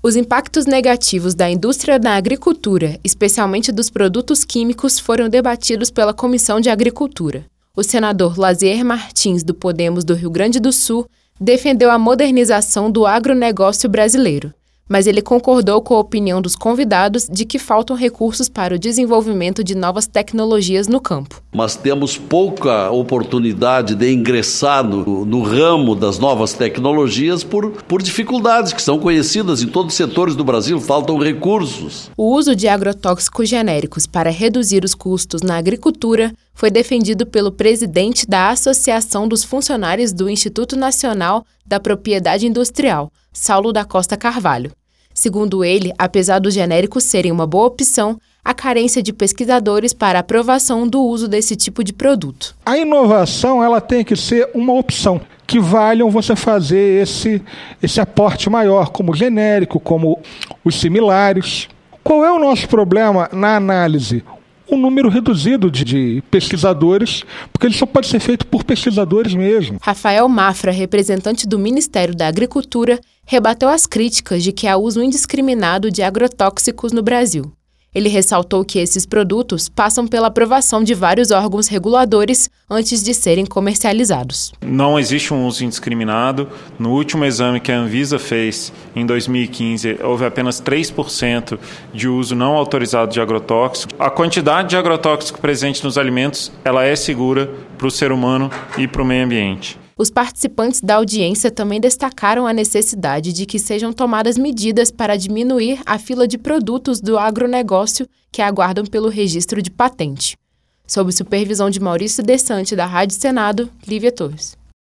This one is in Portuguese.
Os impactos negativos da indústria na agricultura, especialmente dos produtos químicos, foram debatidos pela Comissão de Agricultura. O senador Lazier Martins, do Podemos do Rio Grande do Sul, defendeu a modernização do agronegócio brasileiro, mas ele concordou com a opinião dos convidados de que faltam recursos para o desenvolvimento de novas tecnologias no campo. Mas temos pouca oportunidade de ingressar no ramo das novas tecnologias por dificuldades que são conhecidas em todos os setores do Brasil, faltam recursos. O uso de agrotóxicos genéricos para reduzir os custos na agricultura foi defendido pelo presidente da Associação dos Funcionários do Instituto Nacional da Propriedade Industrial, Saulo da Costa Carvalho. Segundo ele, apesar dos genéricos serem uma boa opção, há carência de pesquisadores para a aprovação do uso desse tipo de produto. A inovação ela tem que ser uma opção que valham você fazer esse aporte maior, como genérico, como os similares. Qual é o nosso problema na análise? Um número reduzido de pesquisadores, porque ele só pode ser feito por pesquisadores mesmo. Rafael Mafra, representante do Ministério da Agricultura, rebateu as críticas de que há uso indiscriminado de agrotóxicos no Brasil. Ele ressaltou que esses produtos passam pela aprovação de vários órgãos reguladores antes de serem comercializados. Não existe um uso indiscriminado. No último exame que a Anvisa fez, em 2015, houve apenas 3% de uso não autorizado de agrotóxico. A quantidade de agrotóxico presente nos alimentos ela é segura para o ser humano e para o meio ambiente. Os participantes da audiência também destacaram a necessidade de que sejam tomadas medidas para diminuir a fila de produtos do agronegócio que aguardam pelo registro de patente. Sob supervisão de Maurício Desante, da Rádio Senado, Lívia Torres.